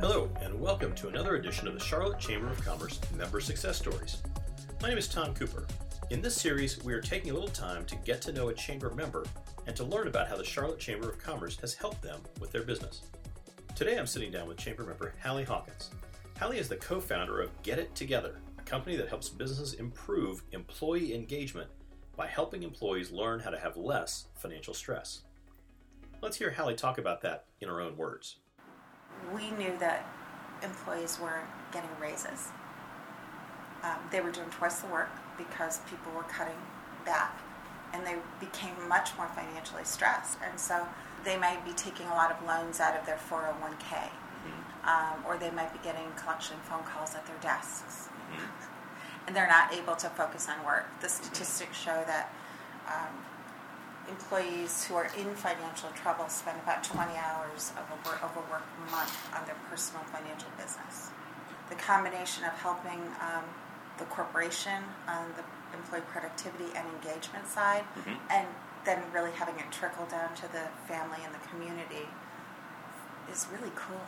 Hello, and welcome to another edition of the Charlotte Chamber of Commerce Member Success Stories. My name is Tom Cooper. In this series, we are taking a little time to get to know a Chamber member and to learn about how the Charlotte Chamber of Commerce has helped them with their business. Today, I'm sitting down with Chamber member Hallie Hawkins. Hallie is the co-founder of Get It Together, a company that helps businesses improve employee engagement by helping employees learn how to have less financial stress. Let's hear Hallie talk about that in her own words. We knew that employees weren't getting raises. They were doing twice the work because people were cutting back, and they became much more financially stressed. And so they might be taking a lot of loans out of their 401k, or they might be getting collection phone calls at their desks, and they're not able to focus on work. The statistics show that employees who are in financial trouble spend about 20 hours of work a month on their personal financial business. The combination of helping the corporation on the employee productivity and engagement side, and then really having it trickle down to the family and the community is really cool.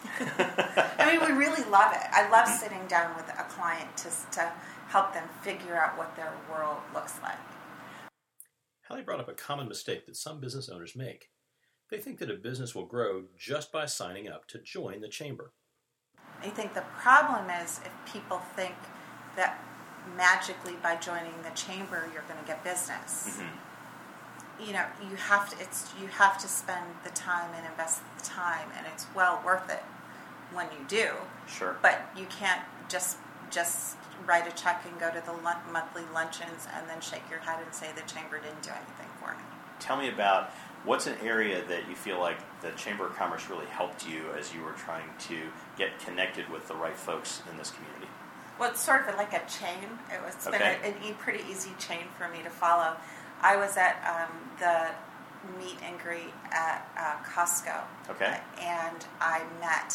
I mean, we really love it. I love sitting down with a client to help them figure out what their world looks like. Hallie brought up a common mistake that some business owners make. They think that a business will grow just by signing up to join the chamber. I think the problem is if people think that magically by joining the chamber you're going to get business. You know, you have to spend the time and invest the time, and it's well worth it when you do. Sure. But you can't just write a check and go to the monthly luncheons and then shake your head and say the chamber didn't do anything for me. Tell me about what's an area that you feel like the Chamber of Commerce really helped you as you were trying to get connected with the right folks in this community. Well, it's sort of like a chain. It's been a pretty easy chain for me to follow. I was at the meet and greet at Costco. Okay. And I met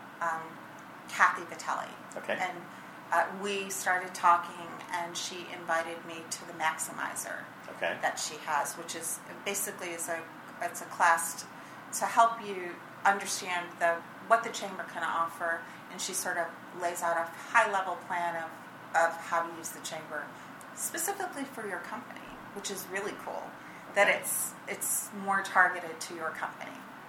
Kathy Vitelli. Okay. And we started talking, and she invited me to the Maximizer that she has, which is basically it's a class to help you understand what the chamber can offer, and she sort of lays out a high-level plan of how to use the chamber specifically for your company, which is really cool. That it's more targeted to your company.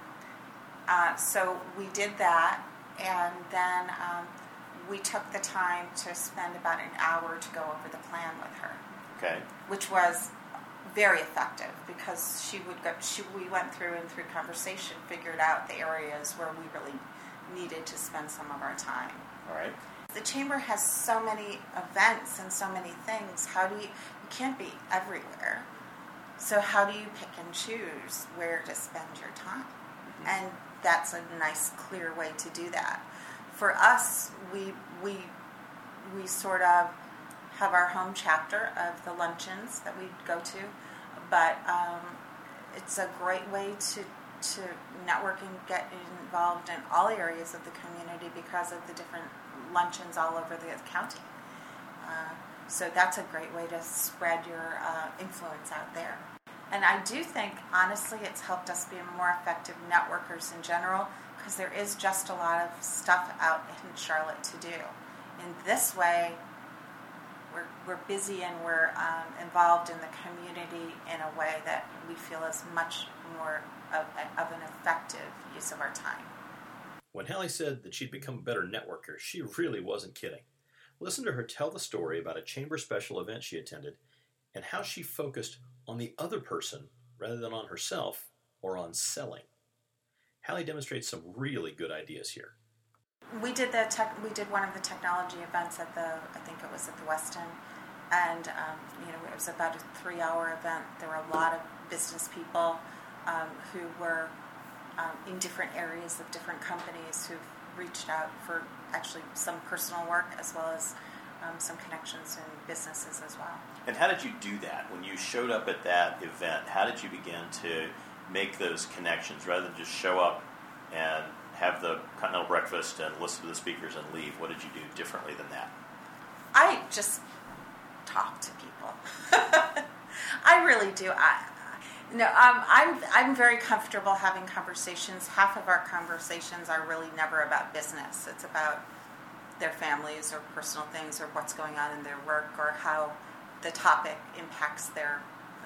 So we did that, and then we took the time to spend about an hour to go over the plan with her. Okay. Which was very effective because we went through conversation, figured out the areas where we really needed to spend some of our time. All right. The chamber has so many events and so many things. You can't be everywhere. So how do you pick and choose where to spend your time? And that's a nice, clear way to do that. For us, we sort of have our home chapter of the luncheons that we go to, but it's a great way to network and get involved in all areas of the community because of the different luncheons all over the county. So that's a great way to spread your influence out there. And I do think, honestly, it's helped us be more effective networkers in general because there is just a lot of stuff out in Charlotte to do. In this way, we're busy and we're involved in the community in a way that we feel is much more of an effective use of our time. When Hallie said that she'd become a better networker, she really wasn't kidding. Listen to her tell the story about a chamber special event she attended and how she focused on the other person rather than on herself or on selling. Hallie demonstrates some really good ideas here. We did one of the technology events I think it was at the Westin, and it was about a 3-hour event. There were a lot of business people who were in different areas of different companies who've reached out for actually some personal work as well as some connections in businesses as well. And how did you do that? When you showed up at that event, how did you begin to make those connections rather than just show up and have the continental breakfast and listen to the speakers and leave? What did you do differently than that? I just talk to people. I really do. No, I'm very comfortable having conversations. Half of our conversations are really never about business. It's about their families or personal things or what's going on in their work or how the topic impacts their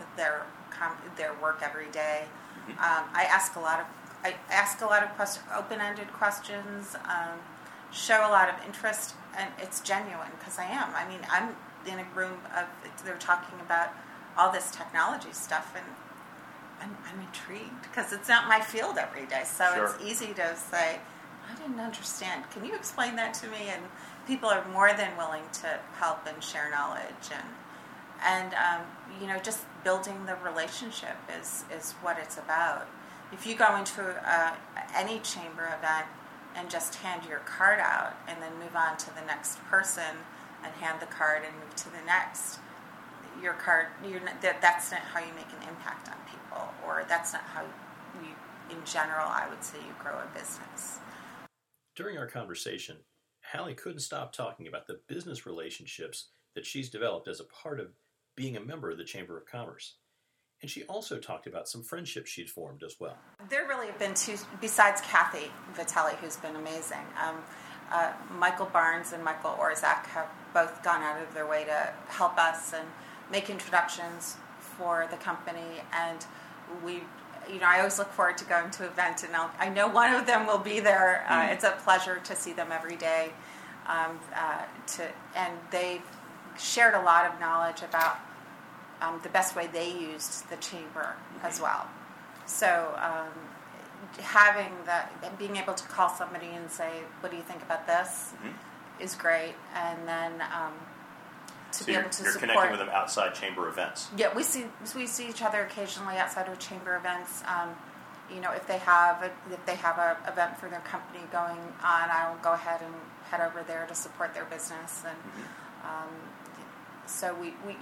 work every day. I ask a lot of open-ended questions, show a lot of interest, and it's genuine because I am. I mean, I'm in a room they're talking about all this technology stuff, and I'm intrigued because it's not my field every day. So Sure. It's easy to say, I didn't understand. Can you explain that to me? And people are more than willing to help and share knowledge, and just building the relationship is what it's about. If you go into any chamber event and just hand your card out and then move on to the next person and hand the card and move to the next, your card, that's not how you make an impact on people, or that's not how you, in general, I would say you grow a business. During our conversation, Hallie couldn't stop talking about the business relationships that she's developed as a part of being a member of the Chamber of Commerce. And she also talked about some friendships she'd formed as well. There really have been two, besides Kathy Vitelli, who's been amazing. Michael Barnes and Michael Orzak have both gone out of their way to help us and make introductions for the company. And I always look forward to going to an event, and I know one of them will be there. It's a pleasure to see them every day. And they've shared a lot of knowledge about the best way they used the chamber as well. So being able to call somebody and say, what do you think about this, is great. And then be able to you're support. Connecting with them outside chamber events. Yeah, we see each other occasionally outside of chamber events. If they have a event for their company going on, I'll go ahead and head over there to support their business. And so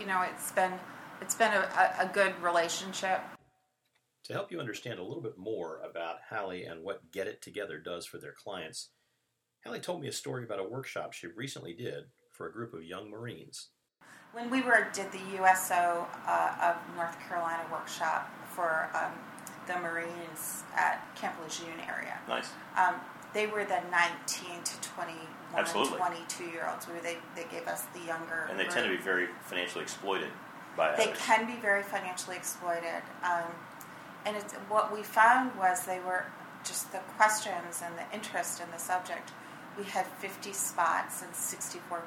it's been a good relationship. To help you understand a little bit more about Hallie and what Get It Together does for their clients, Hallie told me a story about a workshop she recently did for a group of young Marines. When we did the USO of North Carolina workshop for the Marines at Camp Lejeune area. Nice. They were the 19 to 21 Absolutely. and 22-year-olds. They gave us the younger And they group. tend to be very financially exploited by They others. can be very financially exploited. And what we found was they were just the questions and the interest in the subject. We had 50 spots and 64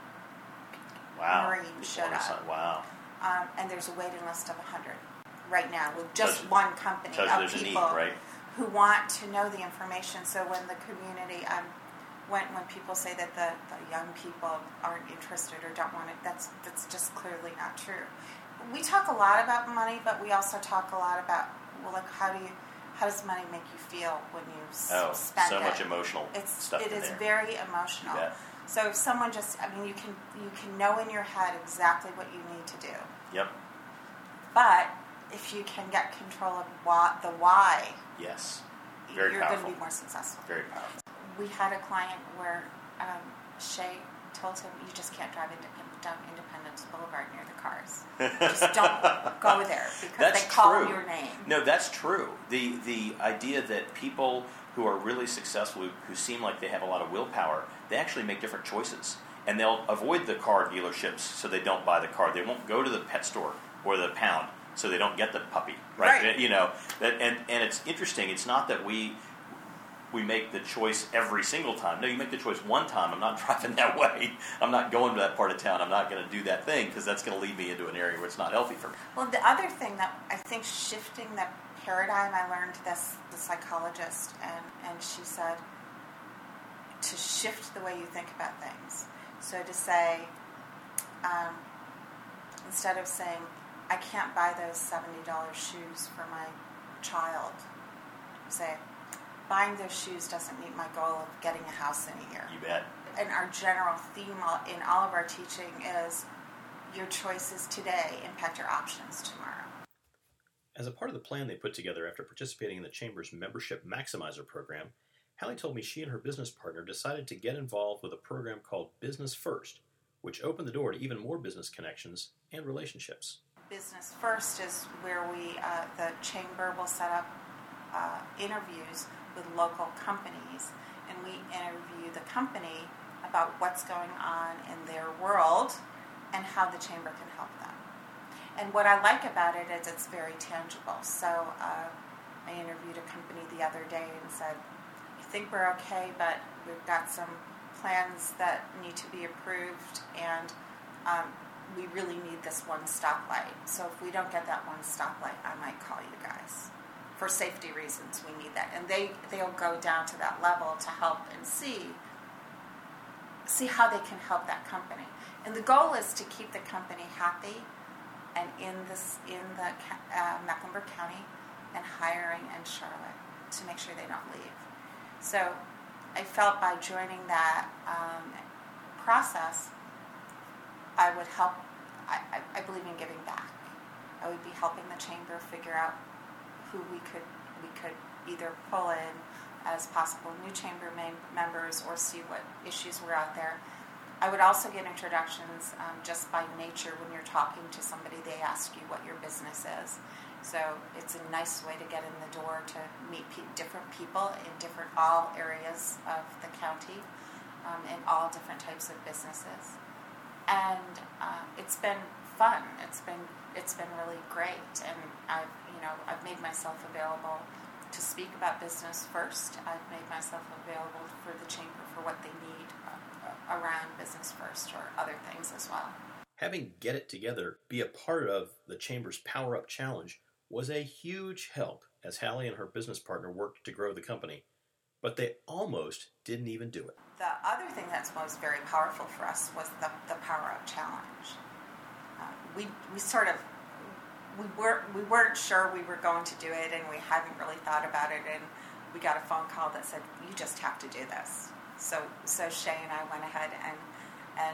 Marines showed up. Wow. And there's a waiting list of 100 right now with just Tells you- one company tells you of there's a need, people right? who want to know the information. So when the community, when people say that the young people aren't interested or don't want it, that's just clearly not true. We talk a lot about money, but we also talk a lot about, how does money make you feel when you spend so it? much emotional stuff It in is there. very emotional. Yeah. So if someone you can know in your head exactly what you need to do. Yep. But if you can get control of the why, Yes. Very you're powerful. going to be more successful. Very powerful. We had a client where Shay told him, you just can't drive down Independence Boulevard near the cars. Just don't go there because That's they call true. your name. No, that's true. The idea that people who are really successful, who seem like they have a lot of willpower, they actually make different choices. And they'll avoid the car dealerships so they don't buy the car. They won't go to the pet store or the pound so they don't get the puppy. Right. And it's interesting. It's not that we make the choice every single time. No, you make the choice one time. I'm not driving that way. I'm not going to that part of town. I'm not going to do that thing because that's going to lead me into an area where it's not healthy for me. Well, the other thing that I think shifting the paradigm, I learned this, the psychologist, and she said to shift the way you think about things. So to say, instead of saying, I can't buy those $70 shoes for my child, say, buying those shoes doesn't meet my goal of getting a house in a year. You bet. And our general theme in all of our teaching is your choices today impact your options tomorrow. As a part of the plan they put together after participating in the Chamber's Membership Maximizer program, Hallie told me she and her business partner decided to get involved with a program called Business First, which opened the door to even more business connections and relationships. Business First is where the chamber will set up interviews with local companies, and we interview the company about what's going on in their world and how the chamber can help them. And what I like about it is it's very tangible. So I interviewed a company the other day and said, I think we're okay, but we've got some plans that need to be approved, and we really need this one stoplight. So if we don't get that one stoplight, I might call you guys. For safety reasons, we need that. And they'll go down to that level to help and see how they can help that company. And the goal is to keep the company happy and in the Mecklenburg County and hiring in Charlotte to make sure they don't leave. So I felt by joining that process, I would help. I believe in giving back. I would be helping the chamber figure out who we could either pull in as possible new chamber members or see what issues were out there. I would also get introductions just by nature. When you're talking to somebody, they ask you what your business is. So it's a nice way to get in the door to meet different people in all areas of the county, in all different types of businesses. And it's been fun. It's been really great, and I've made myself available to speak about Business First. I've made myself available for the chamber for what they need around Business First or other things as well. Having Get It Together be a part of the chamber's Power Up Challenge was a huge help as Hallie and her business partner worked to grow the company, but they almost didn't even do it. The other thing that was very powerful for us was the Power Up Challenge. We weren't sure we were going to do it, and we hadn't really thought about it, and we got a phone call that said, you just have to do this. So Shay and I went ahead and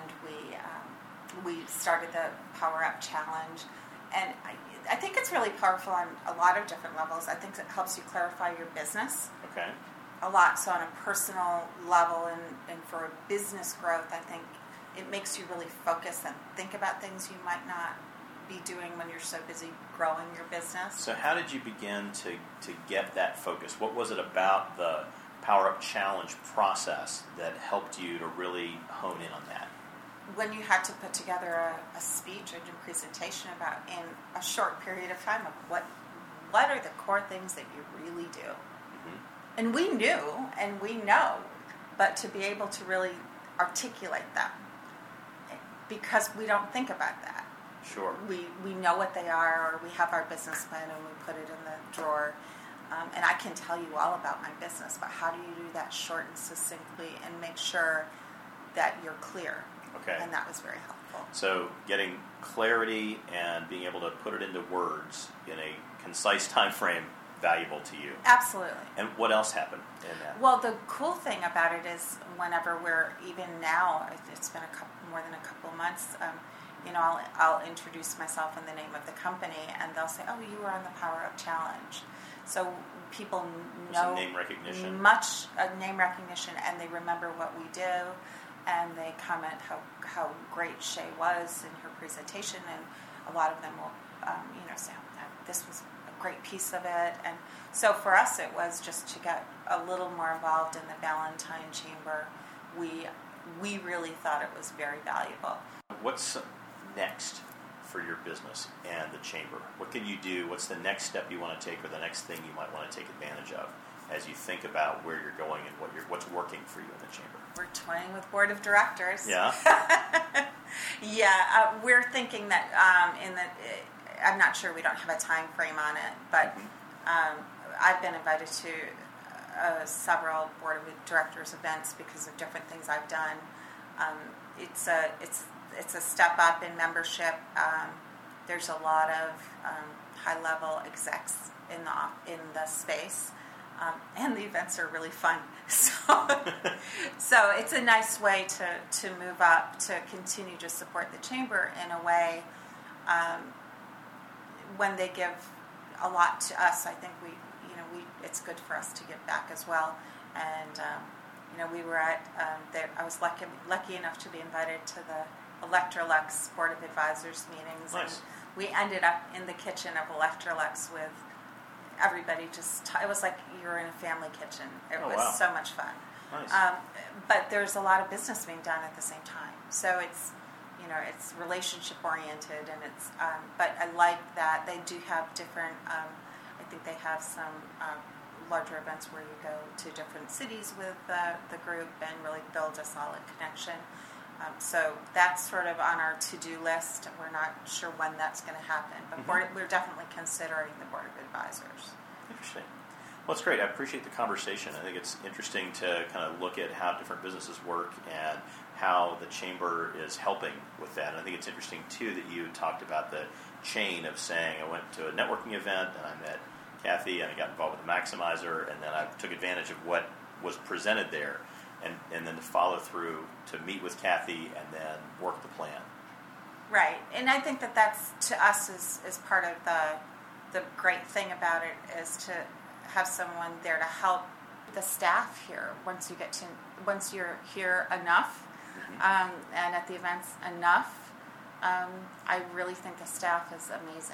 we started the Power Up Challenge, and I think it's really powerful on a lot of different levels. I think it helps you clarify your business. Okay. A lot. So on a personal level and for a business growth, I think it makes you really focus and think about things you might not be doing when you're so busy growing your business. So how did you begin to get that focus? What was it about the Power Up Challenge process that helped you to really hone in on that? When you had to put together a speech or a presentation about in a short period of time of what are the core things that you really do. Mm-hmm. And we knew and we know, but to be able to really articulate them, because we don't think about that. Sure. We know what they are, or we have our business plan and we put it in the drawer. And I can tell you all about my business, but how do you do that short and succinctly and make sure that you're clear? Okay. And that was very helpful. So getting clarity and being able to put it into words in a concise time frame, valuable to you. Absolutely. And what else happened in that? Well, the cool thing about it is whenever we're, even now, it's been more than a couple months, I'll introduce myself in the name of the company, and they'll say, oh, you were on the Power Up Challenge. So people know name recognition. Name recognition, and they remember what we do, and they comment how great Shay was in her presentation, and a lot of them will say, this was a great piece of it. And so for us, it was just to get a little more involved in the Valentine Chamber. We really thought it was very valuable. What's next for your business and the chamber? What can you do? What's the next step you want to take, or the next thing you might want to take advantage of as you think about where you're going and what's working for you in the chamber? We're toying with board of directors. Yeah. We're thinking that I'm not sure, we don't have a time frame on it, but I've been invited to several board of directors events because of different things I've done. It's a step up in membership. There's a lot of high level execs in the space, and the events are really fun. So it's a nice way to move up, to continue to support the chamber in a way. When they give a lot to us, I think it's good for us to give back as well. And we were at I was lucky enough to be invited to the Electrolux Board of Advisors meetings. Nice. We ended up in the kitchen of Electrolux with everybody it was like you were in a family kitchen. It was wow. so much fun. Nice. But there's a lot of business being done at the same time. So it's, it's relationship oriented, and it's, but I like that they do have different, I think they have some larger events where you go to different cities with the group and really build a solid connection. So that's sort of on our to-do list. We're not sure when that's going to happen, but we're definitely considering the Board of Advisors. Interesting. Well, it's great. I appreciate the conversation. I think it's interesting to kind of look at how different businesses work and how the Chamber is helping with that. And I think it's interesting, too, that you talked about the chain of saying, I went to a networking event and I met Kathy and I got involved with the Maximizer, and then I took advantage of what was presented there, and then to follow through to meet with Kathy and then work the plan. Right. And I think that's, to us, is part of the great thing about it, is to have someone there to help the staff here once you're here enough, and at the events enough. I really think the staff is amazing,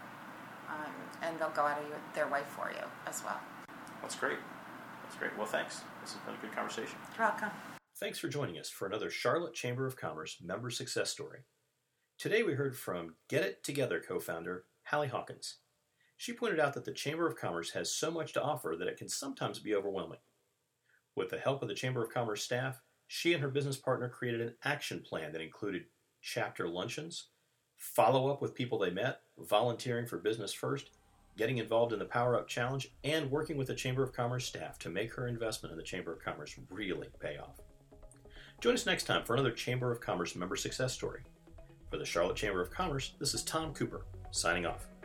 and they'll go out of their way for you as well. That's great. That's great. Well, thanks. This has been a good conversation. You're welcome. Thanks for joining us for another Charlotte Chamber of Commerce member success story. Today we heard from Get It Together co-founder Hallie Hawkins. She pointed out that the Chamber of Commerce has so much to offer that it can sometimes be overwhelming. With the help of the Chamber of Commerce staff, she and her business partner created an action plan that included chapter luncheons, follow-up with people they met, volunteering for Business First, getting involved in the Power Up Challenge, and working with the Chamber of Commerce staff to make her investment in the Chamber of Commerce really pay off. Join us next time for another Chamber of Commerce member success story. For the Charlotte Chamber of Commerce, this is Tom Cooper, signing off.